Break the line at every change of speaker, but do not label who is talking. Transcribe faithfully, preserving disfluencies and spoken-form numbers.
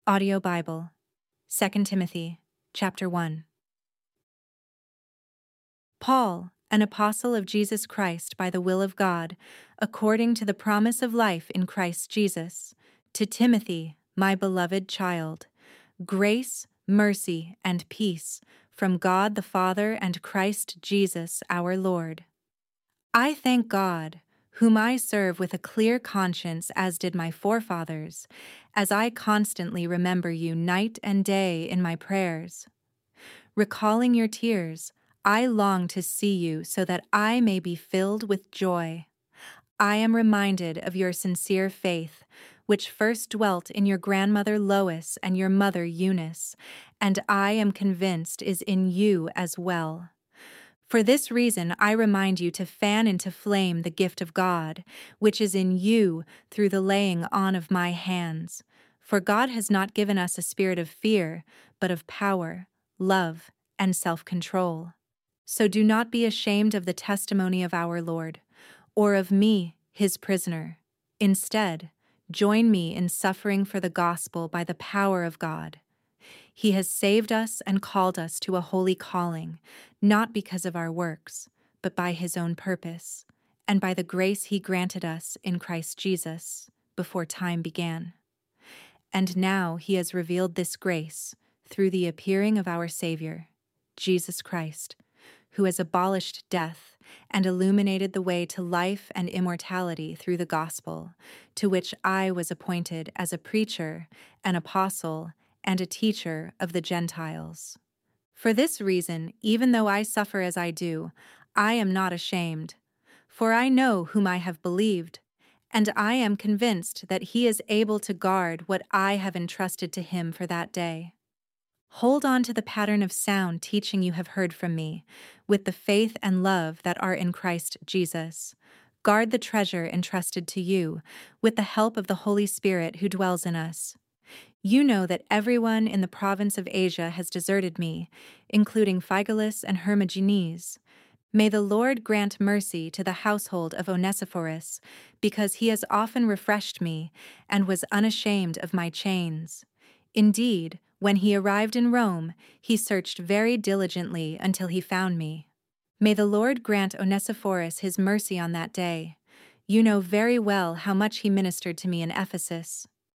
Audio Bible, Second Timothy, chapter one. Paul, an apostle of Jesus Christ by the will of God, according to the promise of life in Christ Jesus, to Timothy, my beloved child, grace, mercy, and peace from God the Father and Christ Jesus our Lord. I thank God, whom I serve with a clear conscience as did my forefathers, as I constantly remember you night and day in my prayers. Recalling your tears, I long to see you so that I may be filled with joy. I am reminded of your sincere faith, which first dwelt in your grandmother Lois and your mother Eunice, and I am convinced is in you as well. For this reason, I remind you to fan into flame the gift of God, which is in you through the laying on of my hands. For God has not given us a spirit of fear, but of power, love, and self-control. So do not be ashamed of the testimony of our Lord, or of me, his prisoner. Instead, join me in suffering for the gospel by the power of God. He has saved us and called us to a holy calling, not because of our works, but by his own purpose, and by the grace he granted us in Christ Jesus before time began. And now he has revealed this grace through the appearing of our Savior, Jesus Christ, who has abolished death and illuminated the way to life and immortality through the gospel, to which I was appointed as a preacher, an apostle, and a teacher of the Gentiles. For this reason, even though I suffer as I do, I am not ashamed, for I know whom I have believed, and I am convinced that he is able to guard what I have entrusted to him for that day. Hold on to the pattern of sound teaching you have heard from me, with the faith and love that are in Christ Jesus. Guard the treasure entrusted to you, with the help of the Holy Spirit who dwells in us. You know that everyone in the province of Asia has deserted me, including Phygelus and Hermogenes. May the Lord grant mercy to the household of Onesiphorus, because he has often refreshed me and was unashamed of my chains. Indeed, when he arrived in Rome, he searched very diligently until he found me. May the Lord grant Onesiphorus his mercy on that day. You know very well how much he ministered to me in Ephesus.